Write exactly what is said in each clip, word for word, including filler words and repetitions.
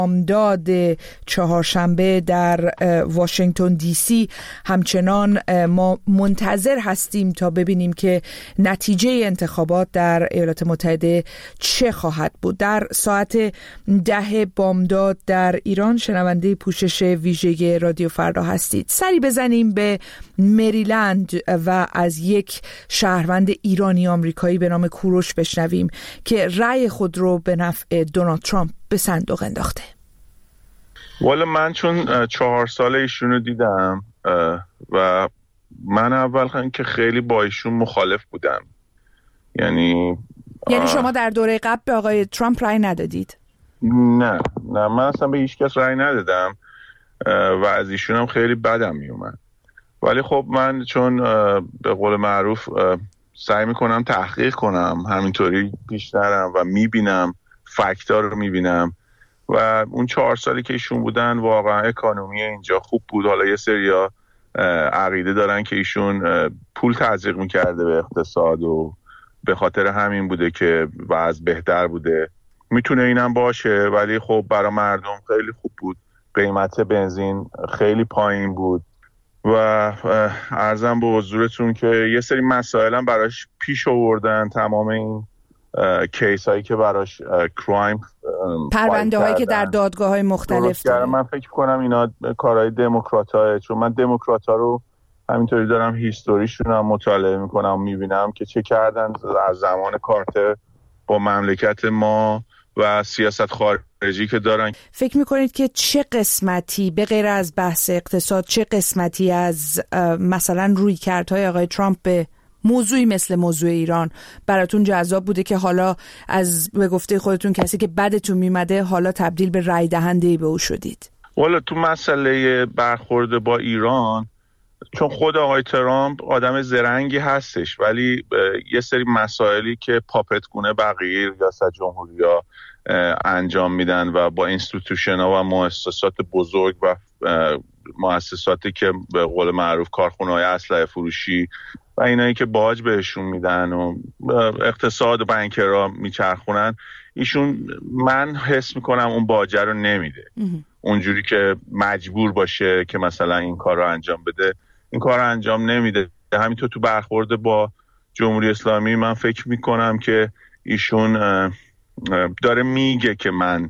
بامداد چهارشنبه در واشنگتن دی سی همچنان ما منتظر هستیم تا ببینیم که نتیجه انتخابات در ایالات متحده چه خواهد بود. در ساعت ده بامداد در ایران شنونده پوشش ویژه رادیو فردا هستید. سری بزنیم به مریلند و از یک شهروند ایرانی آمریکایی به نام کوروش بشنویم که رأی خود رو به نفع دونالد ترامپ به صندوق انداخته. والا من چون چهار سال ایشونو دیدم و من اول که خیلی با ایشون مخالف بودم. یعنی یعنی شما در دوره قبل به آقای ترامپ رأی ندادید؟ نه نه من اصلا به هیچ کس رأی ندادم و از ایشون هم خیلی بدم میومد. ولی خب من چون به قول معروف سعی میکنم تحقیق کنم، همینطوری پیش نرم و میبینم فکتا رو میبینم و اون چهار سالی که ایشون بودن واقعا اکانومی اینجا خوب بود. حالا یه سریا عقیده دارن که ایشون پول تزریق میکرده به اقتصاد و به خاطر همین بوده که وضع بهتر بوده. میتونه اینم باشه ولی خب برای مردم خیلی خوب بود. قیمت بنزین خیلی پایین بود و عرضم به حضورتون که یه سری مسائل هم براش پیش آوردن. تمام این کیس هایی که براش کرایم پرونده هایی که در دادگاه های مختلف داره. من فکر کنم اینا کارهای دموکرات های، چون من دموکرات ها رو همینطوری دارم هیستوریشون هم مطالعه میکنم، میبینم که چه کردن از زمان کارتر با مملکت ما و سیاست خارجی که دارن. فکر میکنید که چه قسمتی به غیر از بحث اقتصاد، چه قسمتی از مثلا رویکردهای آقای ترامپ به موضوعی مثل موضوع ایران براتون جذاب بوده که حالا از به گفته خودتون کسی که بدتون میمده حالا تبدیل به رای دهنده‌ای به او شدید؟ والا تو مسئله برخورد با ایران، چون خود آقای ترامپ آدم زرنگی هستش ولی یه سری مسائلی که پاپت گونه بقیه ریاست جمهوری‌ها انجام میدن و با اینستیتوشن ها و مؤسسات بزرگ و مؤسساتی که به قول معروف کارخونه های اسلحه فروشی و اینایی که باج بهشون میدن و اقتصاد و بانکرها میچرخونن، ایشون من حس میکنم اون باجه رو نمیده اونجوری که مجبور باشه که مثلا این کار رو انجام بده. این کار رو انجام نمیده. همینطور تو برخورد با جمهوری اسلامی من فکر میکنم که ایشون داره میگه که من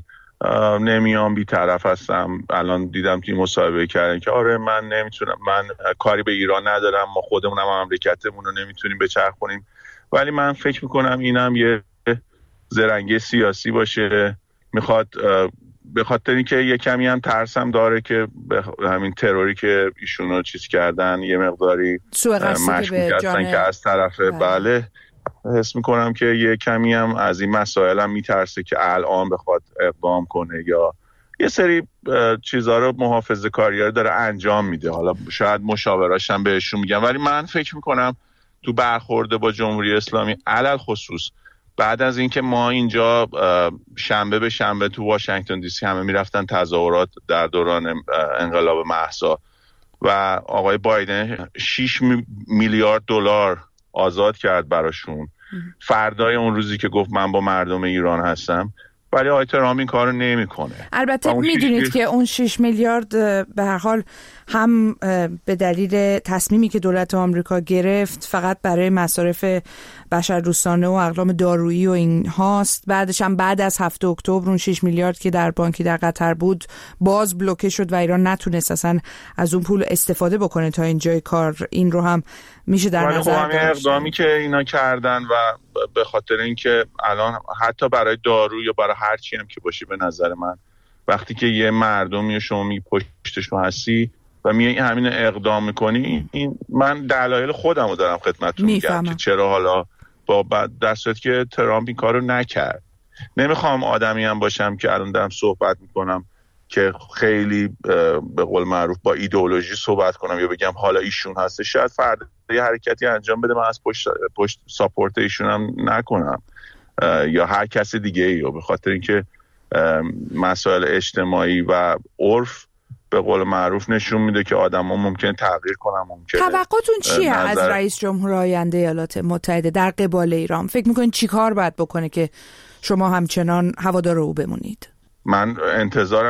نمیام بی‌طرف هستم. الان دیدم توی مصاحبه کردن که آره من نمیتونم، من کاری به ایران ندارم، ما خودمونم مملکتمون رو نمیتونیم بچرخونیم. ولی من فکر میکنم اینم یه زرنگی سیاسی باشه، میخواد به خاطر اینکه یه کمی هم ترسم داره که همین تروری که ایشونو چیز کردن یه مقداری مشکوک هستن که از طرف بله حس میکنم که یه کمی هم از این مسائل هم میترسه که الان بخواد اقدام کنه یا یه سری چیزها رو محافظه کاری‌ها داره انجام میده. حالا شاید مشاوراش هم بهشون میگن ولی من فکر میکنم تو برخورد با جمهوری اسلامی علل خصوص بعد از اینکه ما اینجا شنبه به شنبه تو واشنگتن دی سی همه میرفتن تظاهرات در دوران انقلاب مهسا و آقای بایدن شش میلیارد دلار آزاد کرد براشون فردای اون روزی که گفت من با مردم ایران هستم، ولی آقای ترامپ این کارو نمیکنه. البته میدونید شیش... که اون شش میلیارد به هر حال هم به دلیل تصمیمی که دولت آمریکا گرفت فقط برای مصارف بشردوستانه و اقلام دارویی و این هاست، بعدش هم بعد از هفته اکتبر اون شش میلیارد که در بانکی در قطر بود باز بلوکه شد و ایران نتونست اصلا از اون پول استفاده بکنه تا اینجای کار. این رو هم میشه در نظر داشت. اقدامی که اینا کردن و به خاطر اینکه الان حتی برای دارو یا برای هر چی هم که باشی به نظر من وقتی که یه مردمی شما می پشتشون هستی و می همین اقدام میکنی، این من دلایل خودم رو دارم خدمتتون میگم که چرا حالا با در صورتی که ترامپ این کارو نکرد. نمیخوام آدمی هم باشم که الان دارم صحبت میکنم که خیلی به قول معروف با ایدئولوژی صحبت کنم یا بگم حالا ایشون هسته، شاید فردا یه حرکتی انجام بده من از پشت پشت ساپورت ایشون هم نکنم یا هر کس دیگه ای، به خاطر اینکه مسائل اجتماعی و عرف به قول معروف نشون میده که آدم‌ها ممکنه تغییر کنن. ممکنه. توقعتون چیه نظر... از رئیس جمهور آینده ایالات متحده در قبال ایران؟ فکر میکنین چی کار باید بکنه که شما همچنان هوادار او بمونید؟ من انتظارم